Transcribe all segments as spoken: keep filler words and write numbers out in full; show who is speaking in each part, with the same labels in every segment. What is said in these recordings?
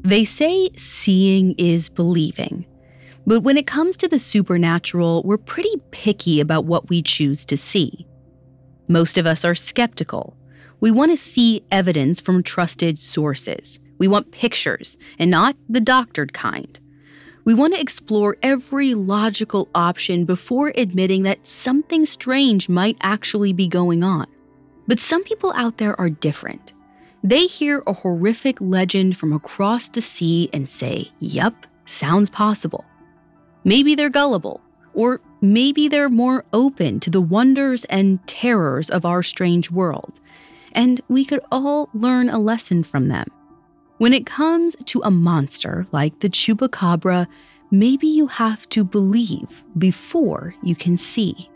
Speaker 1: They say seeing is believing. But when it comes to the supernatural, we're pretty picky about what we choose to see. Most of us are skeptical. We want to see evidence from trusted sources. We want pictures, and not the doctored kind. We want to explore every logical option before admitting that something strange might actually be going on. But some people out there are different. They hear a horrific legend from across the sea and say, yup, sounds possible. Maybe they're gullible, or maybe they're more open to the wonders and terrors of our strange world, and we could all learn a lesson from them. When it comes to a monster like the Chupacabra, maybe you have to believe before you can see.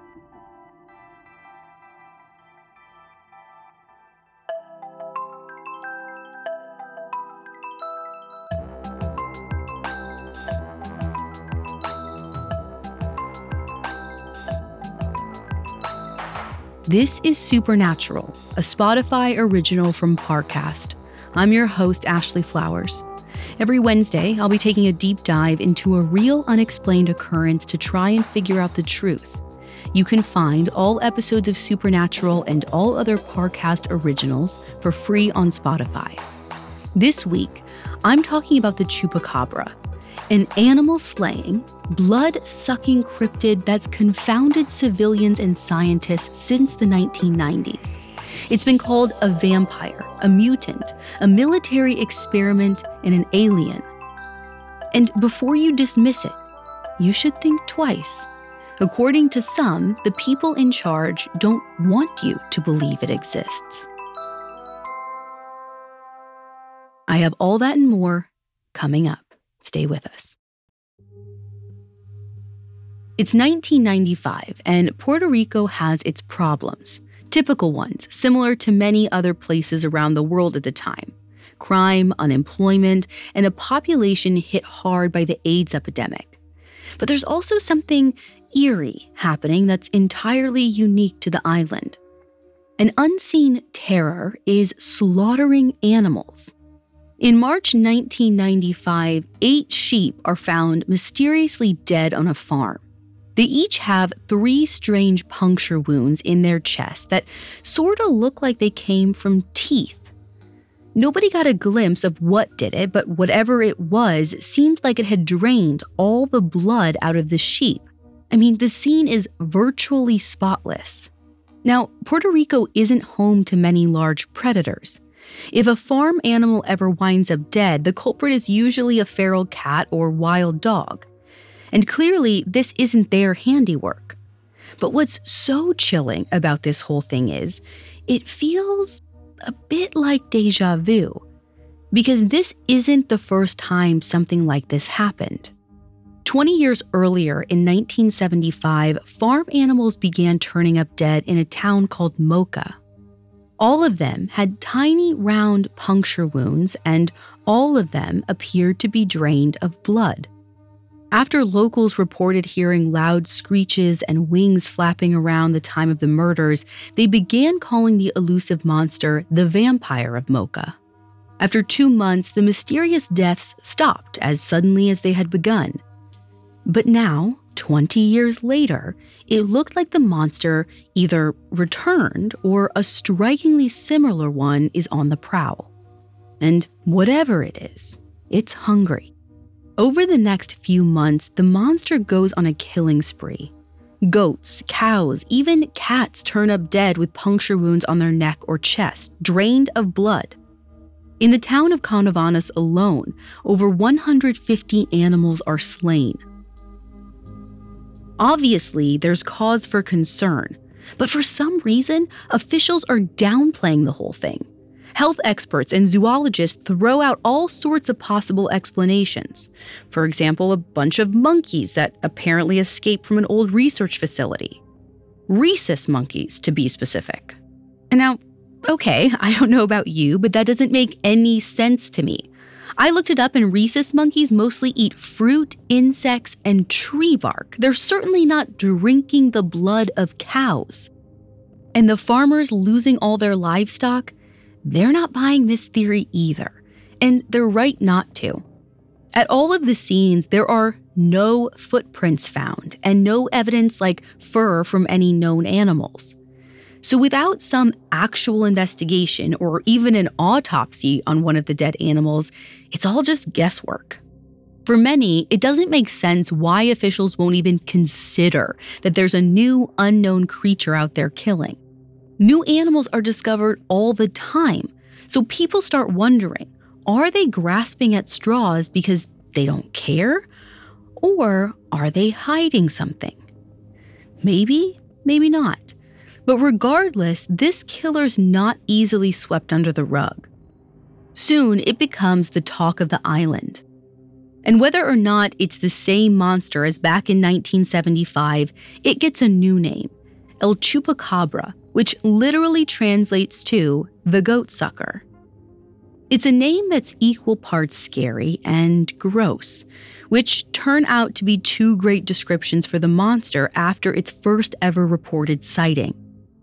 Speaker 1: This is Supernatural, a Spotify original from Parcast. I'm your host, Ashley Flowers. Every Wednesday, I'll be taking a deep dive into a real unexplained occurrence to try and figure out the truth. You can find all episodes of Supernatural and all other Parcast originals for free on Spotify. This week, I'm talking about the Chupacabra, an animal-slaying, blood-sucking cryptid that's confounded civilians and scientists since the nineteen nineties. It's been called a vampire, a mutant, a military experiment, and an alien. And before you dismiss it, you should think twice. According to some, the people in charge don't want you to believe it exists. I have all that and more coming up. Stay with us. It's nineteen ninety-five, and Puerto Rico has its problems. Typical ones, similar to many other places around the world at the time. Crime, unemployment, and a population hit hard by the AIDS epidemic. But there's also something eerie happening that's entirely unique to the island. An unseen terror is slaughtering animals. In March nineteen ninety-five, eight sheep are found mysteriously dead on a farm. They each have three strange puncture wounds in their chest that sort of look like they came from teeth. Nobody got a glimpse of what did it, but whatever it was seemed like it had drained all the blood out of the sheep. I mean, the scene is virtually spotless. Now, Puerto Rico isn't home to many large predators. If a farm animal ever winds up dead, the culprit is usually a feral cat or wild dog. And clearly, this isn't their handiwork. But what's so chilling about this whole thing is, it feels a bit like deja vu. Because this isn't the first time something like this happened. Twenty years earlier, in nineteen seventy-five, farm animals began turning up dead in a town called Moca. All of them had tiny round puncture wounds, and all of them appeared to be drained of blood. After locals reported hearing loud screeches and wings flapping around the time of the murders, they began calling the elusive monster the Vampire of Moca. After two months, the mysterious deaths stopped as suddenly as they had begun. But now, twenty years later, it looked like the monster either returned or a strikingly similar one is on the prowl. And whatever it is, it's hungry. Over the next few months, the monster goes on a killing spree. Goats, cows, even cats turn up dead with puncture wounds on their neck or chest, drained of blood. In the town of Canovanas alone, over one hundred fifty animals are slain. Obviously, there's cause for concern, but for some reason, officials are downplaying the whole thing. Health experts and zoologists throw out all sorts of possible explanations. For example, a bunch of monkeys that apparently escaped from an old research facility. Rhesus monkeys, to be specific. And now, okay, I don't know about you, but that doesn't make any sense to me. I looked it up, and rhesus monkeys mostly eat fruit, insects, and tree bark. They're certainly not drinking the blood of cows. And the farmers losing all their livestock, they're not buying this theory either. And they're right not to. At all of the scenes, there are no footprints found and no evidence like fur from any known animals. So without some actual investigation or even an autopsy on one of the dead animals, it's all just guesswork. For many, it doesn't make sense why officials won't even consider that there's a new unknown creature out there killing. New animals are discovered all the time, so people start wondering, are they grasping at straws because they don't care? Or are they hiding something? Maybe, maybe not. But regardless, this killer's not easily swept under the rug. Soon, it becomes the talk of the island. And whether or not it's the same monster as back in nineteen seventy-five, it gets a new name, El Chupacabra, which literally translates to the goat sucker. It's a name that's equal parts scary and gross, which turn out to be two great descriptions for the monster after its first ever reported sighting.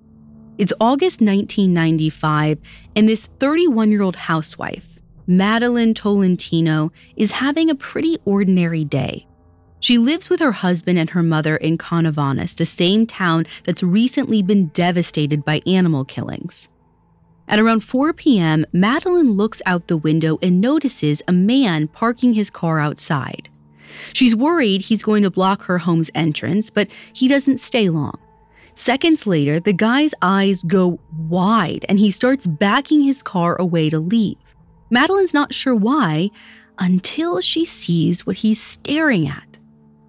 Speaker 1: It's August nineteen ninety-five, and this thirty-one-year-old housewife, Madeline Tolentino, is having a pretty ordinary day. She lives with her husband and her mother in Canovanas, the same town that's recently been devastated by animal killings. At around four p.m., Madeline looks out the window and notices a man parking his car outside. She's worried he's going to block her home's entrance, but he doesn't stay long. Seconds later, the guy's eyes go wide and he starts backing his car away to leave. Madeline's not sure why until she sees what he's staring at.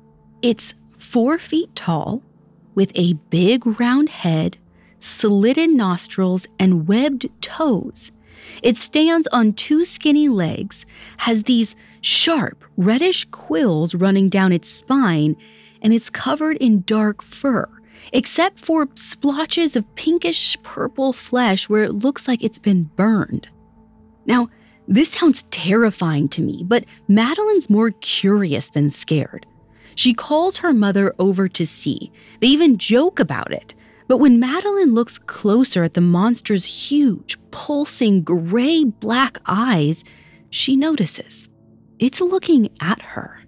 Speaker 1: It's four feet tall, with a big round head, slitted nostrils, and webbed toes. It stands on two skinny legs, has these sharp, reddish quills running down its spine, and it's covered in dark fur, except for splotches of pinkish purple flesh where it looks like it's been burned. Now, this sounds terrifying to me, but Madeline's more curious than scared. She calls her mother over to see. They even joke about it. But when Madeline looks closer at the monster's huge, pulsing, gray-black eyes, she notices it's looking at her.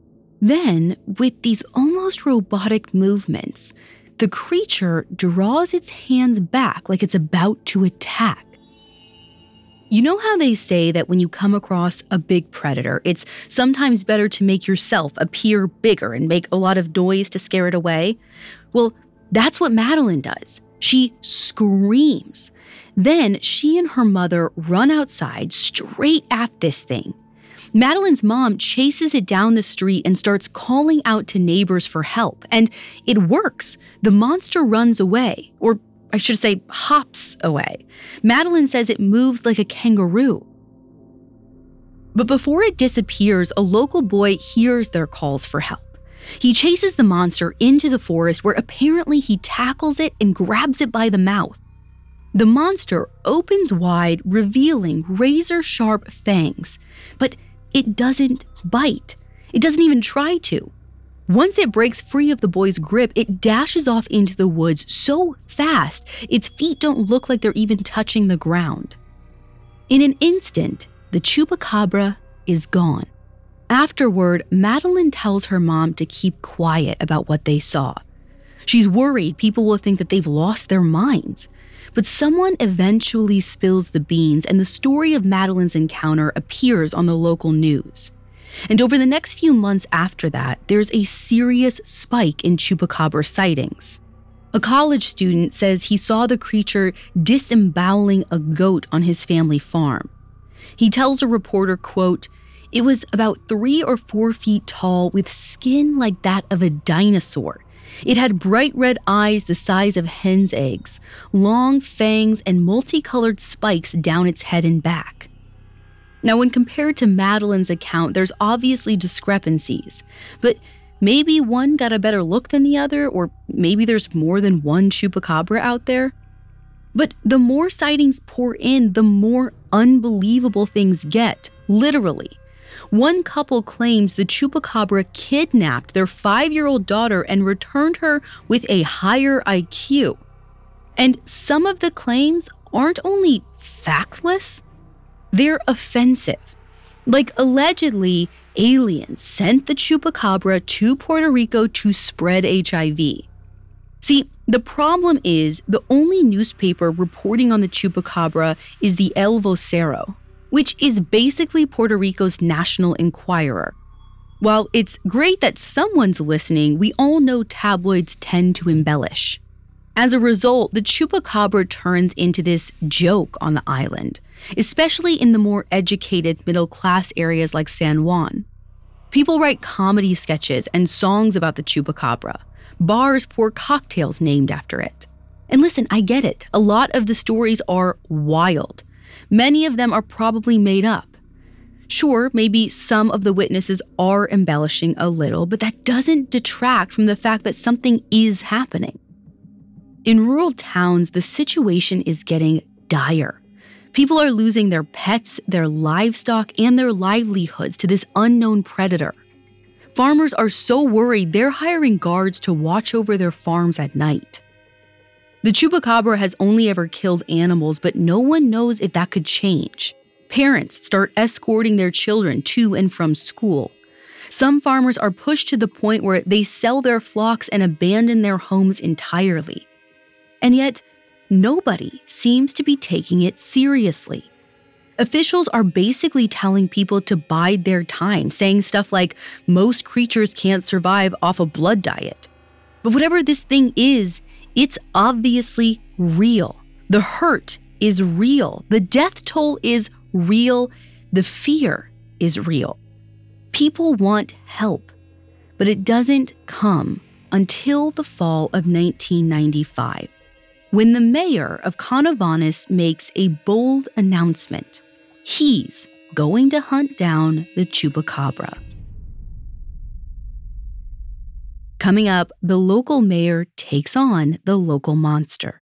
Speaker 1: Then, with these almost robotic movements, the creature draws its hands back like it's about to attack. You know how they say that when you come across a big predator, it's sometimes better to make yourself appear bigger and make a lot of noise to scare it away? Well, that's what Madeline does. She screams. Then she and her mother run outside straight at this thing. Madeline's mom chases it down the street and starts calling out to neighbors for help. And it works. The monster runs away, or I should say hops away. Madeline says it moves like a kangaroo. But before it disappears, a local boy hears their calls for help. He chases the monster into the forest where apparently he tackles it and grabs it by the mouth. The monster opens wide, revealing razor-sharp fangs, but it doesn't bite. It doesn't even try to. Once it breaks free of the boy's grip, it dashes off into the woods so fast, its feet don't look like they're even touching the ground. In an instant, the chupacabra is gone. Afterward, Madeline tells her mom to keep quiet about what they saw. She's worried people will think that they've lost their minds. But someone eventually spills the beans, and the story of Madeline's encounter appears on the local news. And over the next few months after that, there's a serious spike in chupacabra sightings. A college student says he saw the creature disemboweling a goat on his family farm. He tells a reporter, quote, "It was about three or four feet tall with skin like that of a dinosaur. It had bright red eyes the size of hen's eggs, long fangs, and multicolored spikes down its head and back." Now, when compared to Madeline's account, there's obviously discrepancies, but maybe one got a better look than the other, or maybe there's more than one chupacabra out there. But the more sightings pour in, the more unbelievable things get, literally. One couple claims the chupacabra kidnapped their five-year-old daughter and returned her with a higher I Q. And some of the claims aren't only factless, They're offensive. Like, allegedly, aliens sent the chupacabra to Puerto Rico to spread H I V. See, the problem is the only newspaper reporting on the chupacabra is the El Vocero, which is basically Puerto Rico's National Enquirer. While it's great that someone's listening, we all know tabloids tend to embellish. As a result, the chupacabra turns into this joke on the island, especially in the more educated middle-class areas like San Juan. People write comedy sketches and songs about the chupacabra. Bars pour cocktails named after it. And listen, I get it. A lot of the stories are wild. Many of them are probably made up. Sure, maybe some of the witnesses are embellishing a little, but that doesn't detract from the fact that something is happening. In rural towns, the situation is getting dire. People are losing their pets, their livestock, and their livelihoods to this unknown predator. Farmers are so worried they're hiring guards to watch over their farms at night. The chupacabra has only ever killed animals, but no one knows if that could change. Parents start escorting their children to and from school. Some farmers are pushed to the point where they sell their flocks and abandon their homes entirely. And yet, nobody seems to be taking it seriously. Officials are basically telling people to bide their time, saying stuff like, most creatures can't survive off a blood diet. But whatever this thing is, it's obviously real. The hurt is real. The death toll is real. The fear is real. People want help, but it doesn't come until the fall of nineteen ninety-five. When the mayor of Canovanas makes a bold announcement. He's going to hunt down the chupacabra. Coming up, the local mayor takes on the local monster.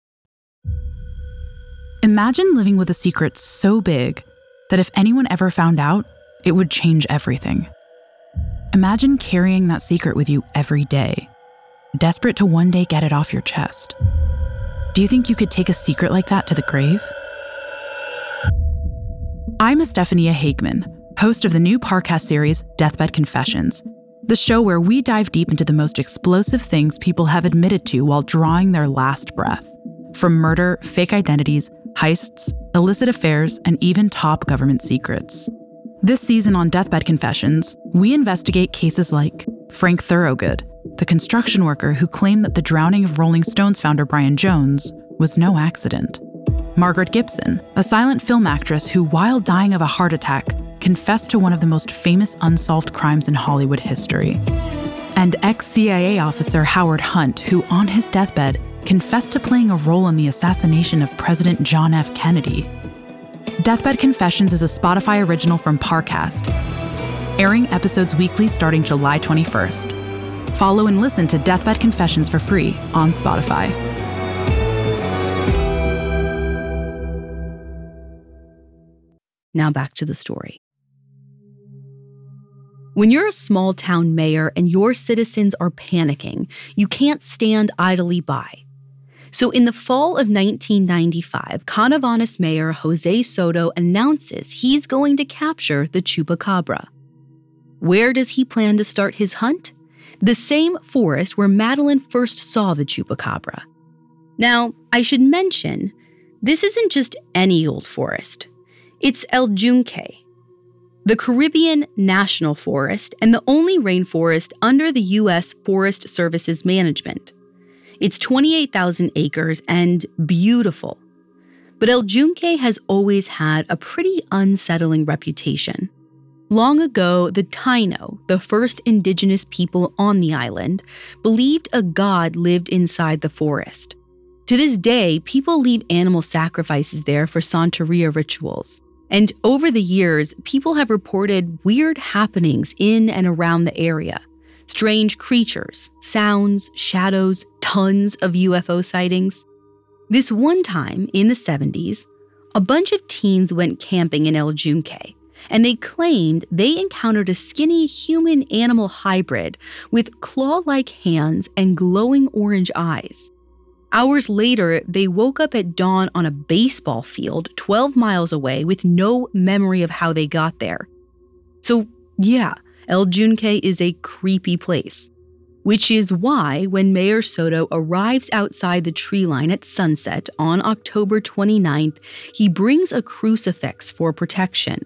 Speaker 2: Imagine living with a secret so big that if anyone ever found out, it would change everything. Imagine carrying that secret with you every day, desperate to one day get it off your chest. Do you think you could take a secret like that to the grave? I'm Estefania Hageman, host of the new Parcast series, Deathbed Confessions, the show where we dive deep into the most explosive things people have admitted to while drawing their last breath. From murder, fake identities, heists, illicit affairs, and even top government secrets. This season on Deathbed Confessions, we investigate cases like Frank Thorogood, the construction worker who claimed that the drowning of Rolling Stones founder Brian Jones was no accident. Margaret Gibson, a silent film actress who, while dying of a heart attack, confessed to one of the most famous unsolved crimes in Hollywood history. And ex-C I A officer Howard Hunt, who on his deathbed confessed to playing a role in the assassination of President John F. Kennedy. Deathbed Confessions is a Spotify original from Parcast, airing episodes weekly starting July twenty-first. Follow and listen to Deathbed Confessions for free on Spotify.
Speaker 1: Now back to the story. When you're a small town mayor and your citizens are panicking, you can't stand idly by. So in the fall of nineteen ninety-five, Canovanas Mayor Jose Soto announces he's going to capture the chupacabra. Where does he plan to start his hunt? The same forest where Madeline first saw the chupacabra. Now, I should mention, this isn't just any old forest. It's El Yunque, the Caribbean National Forest and the only rainforest under the U S Forest Service's management. It's twenty-eight thousand acres and beautiful. But El Yunque has always had a pretty unsettling reputation. Long ago, the Taino, the first indigenous people on the island, believed a god lived inside the forest. To this day, people leave animal sacrifices there for Santeria rituals. And over the years, people have reported weird happenings in and around the area. Strange creatures, sounds, shadows, tons of U F O sightings. This one time, in the seventies, a bunch of teens went camping in El Yunque, and they claimed they encountered a skinny human-animal hybrid with claw-like hands and glowing orange eyes. Hours later, they woke up at dawn on a baseball field twelve miles away with no memory of how they got there. So, yeah, El Yunque is a creepy place. Which is why, when Mayor Soto arrives outside the tree line at sunset on October twenty-ninth, he brings a crucifix for protection.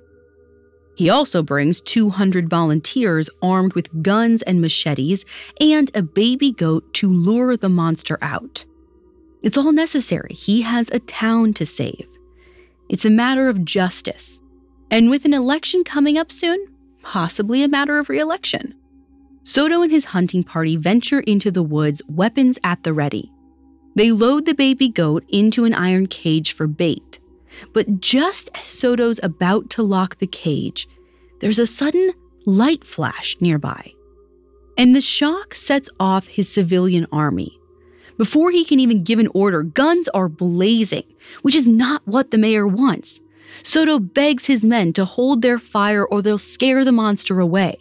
Speaker 1: He also brings two hundred volunteers armed with guns and machetes and a baby goat to lure the monster out. It's all necessary. He has a town to save. It's a matter of justice. And with an election coming up soon, possibly a matter of re-election. Soto and his hunting party venture into the woods, weapons at the ready. They load the baby goat into an iron cage for bait. But just as Soto's about to lock the cage, there's a sudden light flash nearby. And the shock sets off his civilian army. Before he can even give an order, guns are blazing, which is not what the mayor wants. Soto begs his men to hold their fire or they'll scare the monster away.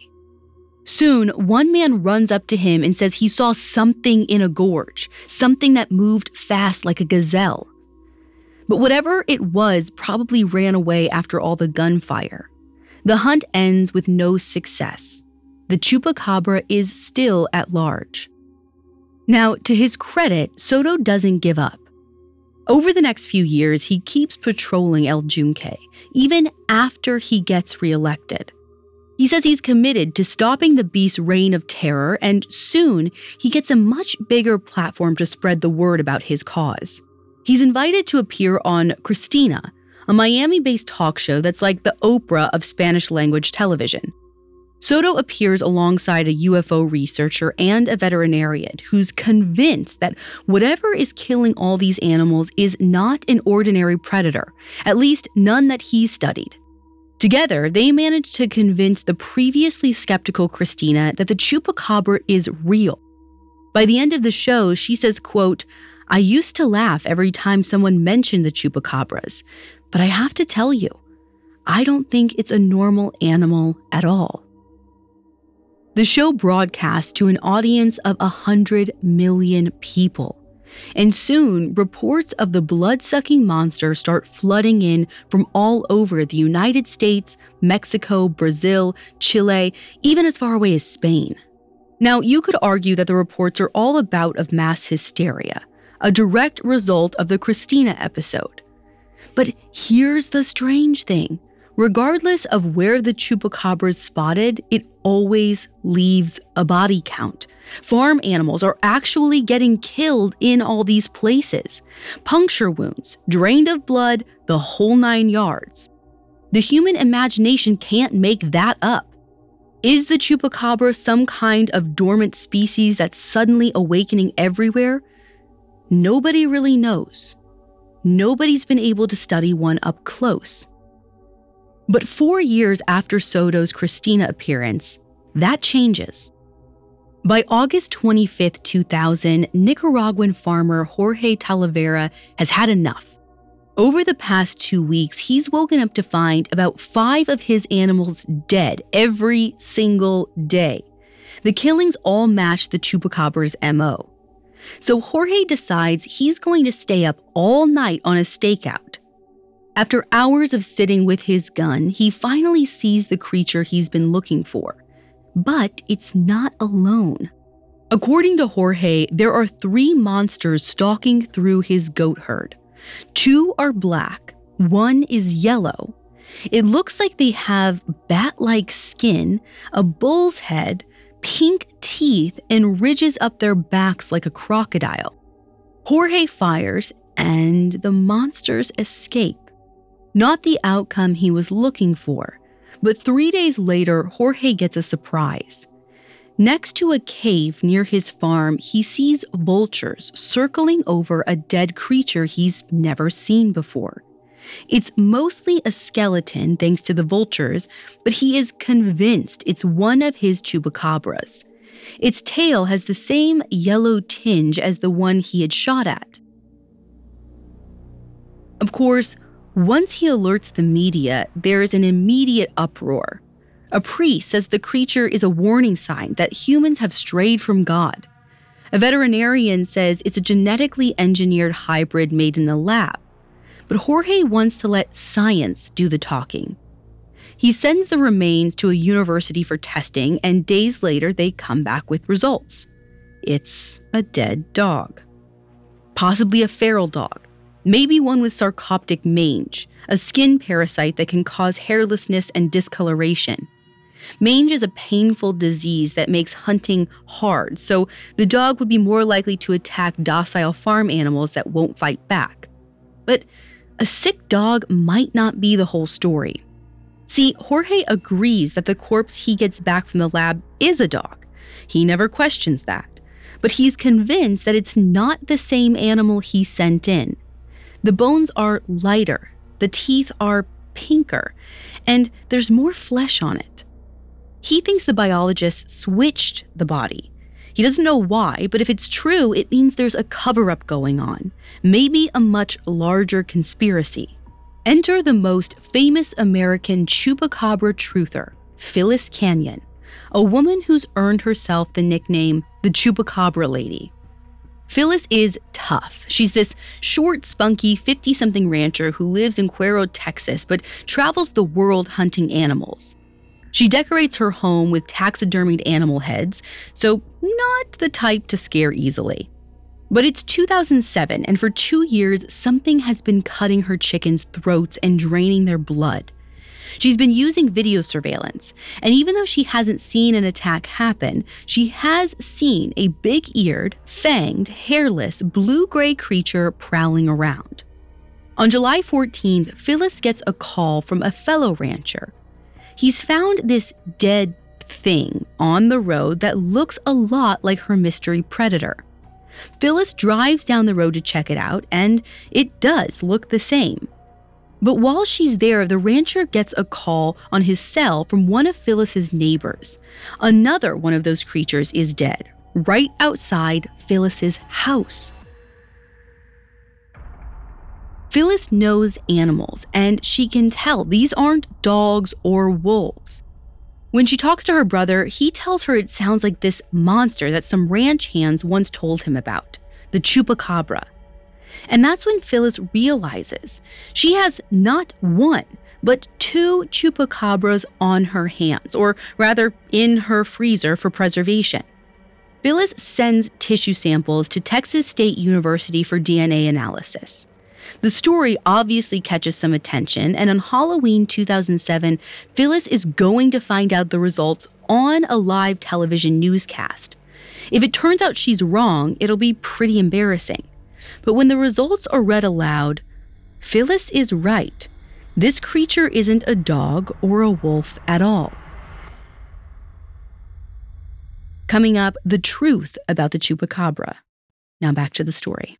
Speaker 1: Soon, one man runs up to him and says he saw something in a gorge, something that moved fast like a gazelle. But whatever it was probably ran away after all the gunfire. The hunt ends with no success. The chupacabra is still at large. Now, to his credit, Soto doesn't give up. Over the next few years, he keeps patrolling El Yunque, even after he gets reelected. He says he's committed to stopping the beast's reign of terror, and soon he gets a much bigger platform to spread the word about his cause. He's invited to appear on Cristina, a Miami-based talk show that's like the Oprah of Spanish-language television. Soto appears alongside a U F O researcher and a veterinarian who's convinced that whatever is killing all these animals is not an ordinary predator, at least none that he's studied. Together, they manage to convince the previously skeptical Cristina that the chupacabra is real. By the end of the show, she says, quote, "I used to laugh every time someone mentioned the chupacabras, but I have to tell you, I don't think it's a normal animal at all." The show broadcasts to an audience of one hundred million people. And soon, reports of the blood-sucking monster start flooding in from all over the United States, Mexico, Brazil, Chile, even as far away as Spain. Now, you could argue that the reports are all about of mass hysteria, a direct result of the Cristina episode. But here's the strange thing. Regardless of where the chupacabra is spotted, it always leaves a body count. Farm animals are actually getting killed in all these places. Puncture wounds, drained of blood, the whole nine yards. The human imagination can't make that up. Is the chupacabra some kind of dormant species that's suddenly awakening everywhere? Nobody really knows. Nobody's been able to study one up close. But four years after Soto's Cristina appearance, that changes. By August twenty-fifth, two thousand, Nicaraguan farmer Jorge Talavera has had enough. Over the past two weeks, he's woken up to find about five of his animals dead every single day. The killings all match the chupacabra's M O. So Jorge decides he's going to stay up all night on a stakeout. After hours of sitting with his gun, he finally sees the creature he's been looking for. But it's not alone. According to Jorge, there are three monsters stalking through his goat herd. Two are black, one is yellow. It looks like they have bat-like skin, a bull's head, pink teeth, and ridges up their backs like a crocodile. Jorge fires, and the monsters escape. Not the outcome he was looking for, but three days later, Jorge gets a surprise. Next to a cave near his farm, he sees vultures circling over a dead creature he's never seen before. It's mostly a skeleton thanks to the vultures, but he is convinced it's one of his chupacabras. Its tail has the same yellow tinge as the one he had shot at. Of course, once he alerts the media, there is an immediate uproar. A priest says the creature is a warning sign that humans have strayed from God. A veterinarian says it's a genetically engineered hybrid made in a lab. But Jorge wants to let science do the talking. He sends the remains to a university for testing, and days later they come back with results. It's a dead dog. Possibly a feral dog. Maybe one with sarcoptic mange, a skin parasite that can cause hairlessness and discoloration. Mange is a painful disease that makes hunting hard, so the dog would be more likely to attack docile farm animals that won't fight back. But a sick dog might not be the whole story. See, Jorge agrees that the corpse he gets back from the lab is a dog. He never questions that. But he's convinced that it's not the same animal he sent in. The bones are lighter, the teeth are pinker, and there's more flesh on it. He thinks the biologist switched the body. He doesn't know why, but if it's true, it means there's a cover-up going on, maybe a much larger conspiracy. Enter the most famous American chupacabra truther, Phyllis Canyon, a woman who's earned herself the nickname the Chupacabra Lady. Phyllis is tough. She's this short, spunky, fifty-something rancher who lives in Cuero, Texas, but travels the world hunting animals. She decorates her home with taxidermied animal heads, so not the type to scare easily. But it's two thousand seven, and for two years, something has been cutting her chickens' throats and draining their blood. She's been using video surveillance, and even though she hasn't seen an attack happen, she has seen a big-eared, fanged, hairless, blue-gray creature prowling around. On July fourteenth, Phyllis gets a call from a fellow rancher. He's found this dead thing on the road that looks a lot like her mystery predator. Phyllis drives down the road to check it out, and it does look the same. But while she's there, the rancher gets a call on his cell from one of Phyllis's neighbors. Another one of those creatures is dead, right outside Phyllis's house. Phyllis knows animals, and she can tell these aren't dogs or wolves. When she talks to her brother, he tells her it sounds like this monster that some ranch hands once told him about, the chupacabra. And that's when Phyllis realizes she has not one, but two chupacabras on her hands, or rather in her freezer for preservation. Phyllis sends tissue samples to Texas State University for D N A analysis. The story obviously catches some attention, and on Halloween two thousand seven, Phyllis is going to find out the results on a live television newscast. If it turns out she's wrong, it'll be pretty embarrassing. But when the results are read aloud, Phyllis is right. This creature isn't a dog or a wolf at all. Coming up, the truth about the chupacabra. Now back to the story.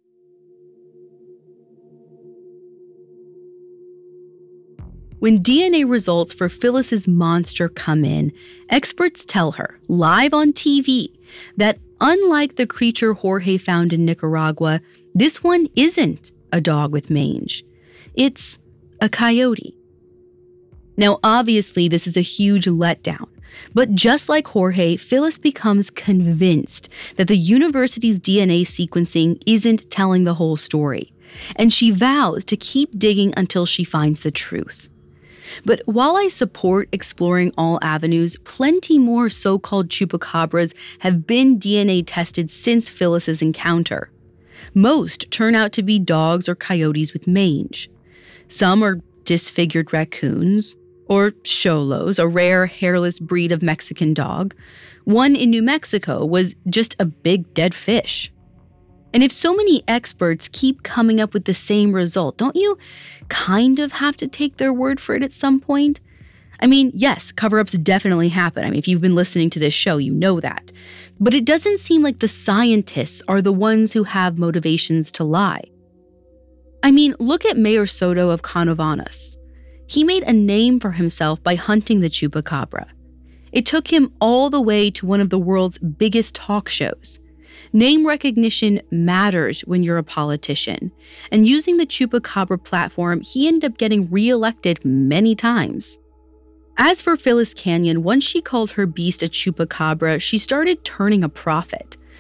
Speaker 1: When D N A results for Phyllis's monster come in, experts tell her, live on T V, that unlike the creature Jorge found in Nicaragua, this one isn't a dog with mange. It's a coyote. Now, obviously, this is a huge letdown. But just like Jorge, Phyllis becomes convinced that the university's D N A sequencing isn't telling the whole story, and she vows to keep digging until she finds the truth. But while I support exploring all avenues, plenty more so-called chupacabras have been D N A tested since Phyllis's encounter. Most turn out to be dogs or coyotes with mange. Some are disfigured raccoons, or cholos, a rare hairless breed of Mexican dog. One in New Mexico was just a big dead fish. And if so many experts keep coming up with the same result, don't you kind of have to take their word for it at some point? I mean, yes, cover-ups definitely happen. I mean, if you've been listening to this show, you know that. But it doesn't seem like the scientists are the ones who have motivations to lie. I mean, look at Mayor Soto of Canovanas. He made a name for himself by hunting the chupacabra. It took him all the way to one of the world's biggest talk shows. Name recognition matters when you're a politician, and using the chupacabra platform, he ended up getting reelected many times. As for Phyllis Canyon, once she called her beast a chupacabra, she started turning a profit.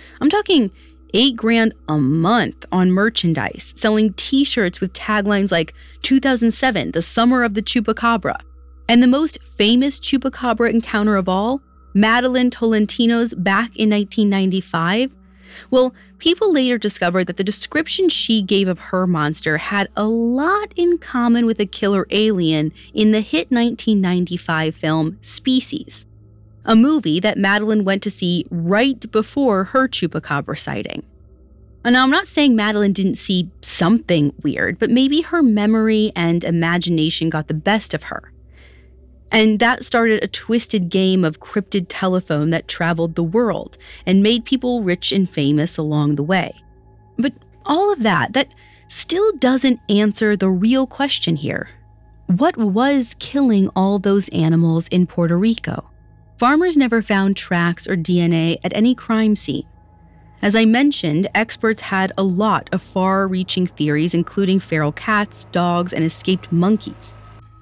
Speaker 1: I'm talking eight grand a month on merchandise, selling t-shirts with taglines like two thousand seven, the summer of the Chupacabra. And the most famous Chupacabra encounter of all, Madeline Tolentino's back in nineteen ninety-five, well, people later discovered that the description she gave of her monster had a lot in common with a killer alien in the hit nineteen ninety-five film Species, a movie that Madeline went to see right before her Chupacabra sighting. And now, I'm not saying Madeline didn't see something weird, but maybe her memory and imagination got the best of her. And that started a twisted game of cryptid telephone that traveled the world and made people rich and famous along the way. But all of that, that still doesn't answer the real question here. What was killing all those animals in Puerto Rico? Farmers never found tracks or D N A at any crime scene. As I mentioned, experts had a lot of far-reaching theories, including feral cats, dogs, and escaped monkeys.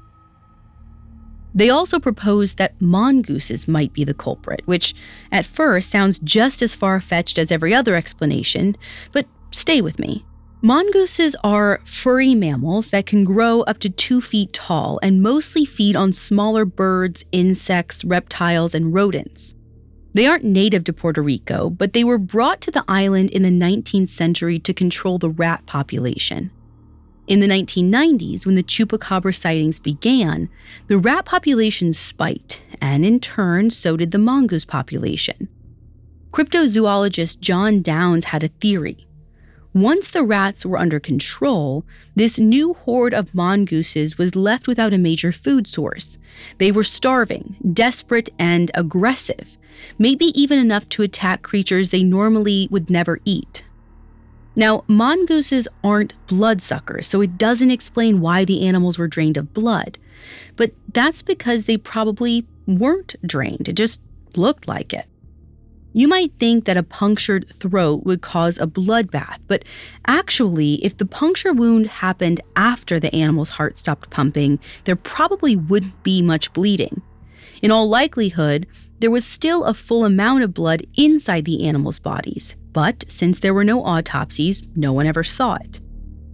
Speaker 1: They also proposed that mongooses might be the culprit, which at first sounds just as far-fetched as every other explanation, but stay with me. Mongooses are furry mammals that can grow up to two feet tall and mostly feed on smaller birds, insects, reptiles, and rodents. They aren't native to Puerto Rico, but they were brought to the island in the nineteenth century to control the rat population. In the nineteen nineties, when the Chupacabra sightings began, the rat population spiked, and in turn, so did the mongoose population. Cryptozoologist John Downs had a theory. Once the rats were under control, this new horde of mongooses was left without a major food source. They were starving, desperate, and aggressive, maybe even enough to attack creatures they normally would never eat. Now, mongooses aren't bloodsuckers, so it doesn't explain why the animals were drained of blood. But that's because they probably weren't drained. It just looked like it. You might think that a punctured throat would cause a bloodbath, but actually, if the puncture wound happened after the animal's heart stopped pumping, there probably wouldn't be much bleeding. In all likelihood, there was still a full amount of blood inside the animals' bodies, but since there were no autopsies, no one ever saw it.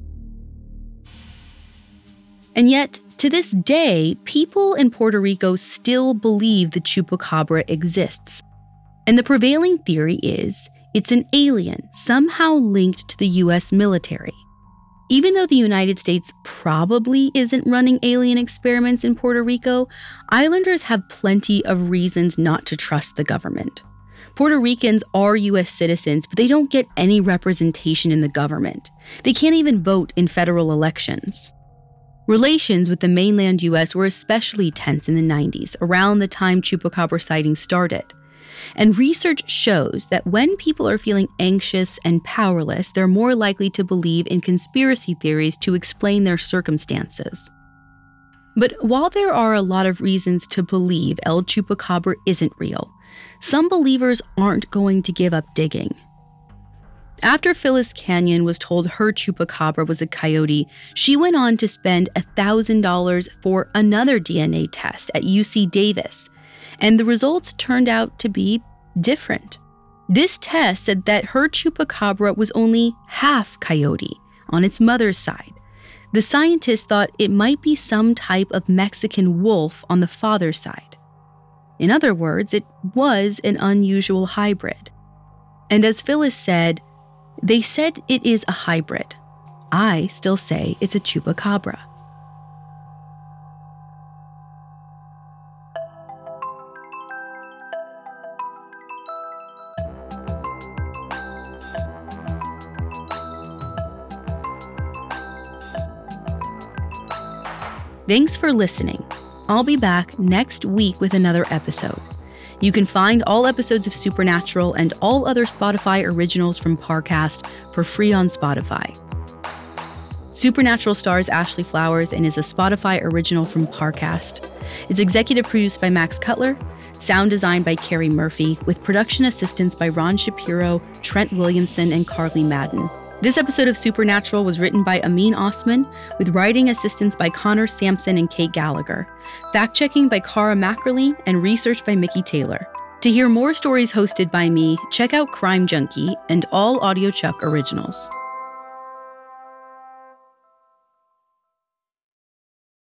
Speaker 1: And yet, to this day, people in Puerto Rico still believe the Chupacabra exists. And the prevailing theory is it's an alien somehow linked to the U S military. Even though the United States probably isn't running alien experiments in Puerto Rico, islanders have plenty of reasons not to trust the government. Puerto Ricans are U S citizens, but they don't get any representation in the government. They can't even vote in federal elections. Relations with the mainland U S were especially tense in the nineties, around the time Chupacabra sightings started. And research shows that when people are feeling anxious and powerless, they're more likely to believe in conspiracy theories to explain their circumstances. But while there are a lot of reasons to believe El Chupacabra isn't real, some believers aren't going to give up digging. After Phyllis Canyon was told her Chupacabra was a coyote, she went on to spend one thousand dollars for another D N A test at U C Davis, and the results turned out to be different. This test said that her Chupacabra was only half coyote on its mother's side. The scientists thought it might be some type of Mexican wolf on the father's side. In other words, it was an unusual hybrid. And as Phyllis said, they said it is a hybrid. I still say it's a Chupacabra. Thanks for listening. I'll be back next week with another episode. You can find all episodes of Supernatural and all other Spotify originals from Parcast for free on Spotify. Supernatural stars Ashley Flowers and is a Spotify original from Parcast. It's executive produced by Max Cutler, sound designed by Carrie Murphy, with production assistance by Ron Shapiro, Trent Williamson, and Carly Madden. This episode of Supernatural was written by Amin Osman, with writing assistance by Connor Sampson and Kate Gallagher, fact-checking by Cara Mackerly, and research by Mickey Taylor. To hear more stories hosted by me, check out Crime Junkie and all AudioChuck originals.